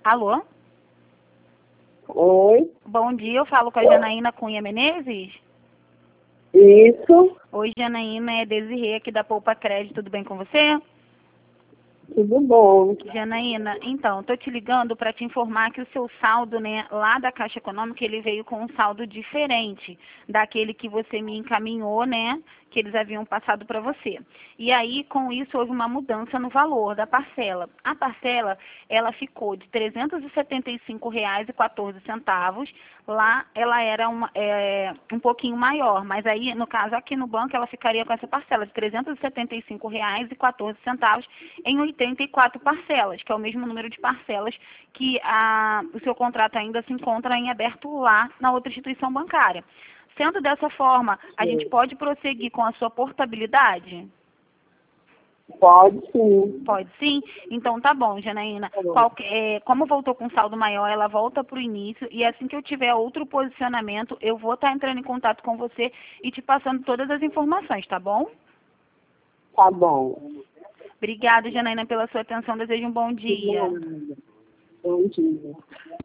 Alô? Oi, Bom dia, eu falo com a Janaína Cunha Menezes. isso, Oi, Janaína, é Desirê aqui da Poupa Crédito, tudo bem com você? tudo bom. Janaína, então, tô te ligando para te informar que o seu saldo, né, lá da Caixa Econômica, ele veio com um saldo diferente daquele que você me encaminhou, né, que eles haviam passado para você. E aí, com isso, houve uma mudança no valor da parcela. A parcela, ela ficou de R$ 375,14. Lá, ela era um pouquinho maior, mas aí, no caso, aqui no banco, ela ficaria com essa parcela de R$ 375,14 em 84 parcelas, que é o mesmo número de parcelas que o seu contrato ainda se encontra em aberto lá na outra instituição bancária. Sendo dessa forma, a gente pode prosseguir com a sua portabilidade? Pode sim. Pode sim? Então tá bom, Janaína. Tá bom. Como voltou com saldo maior, ela volta para o início e assim que eu tiver outro posicionamento, eu vou estar entrando em contato com você e te passando todas as informações, tá bom? Tá bom. Obrigada, Janaína, pela sua atenção. Desejo um bom dia. Bom dia.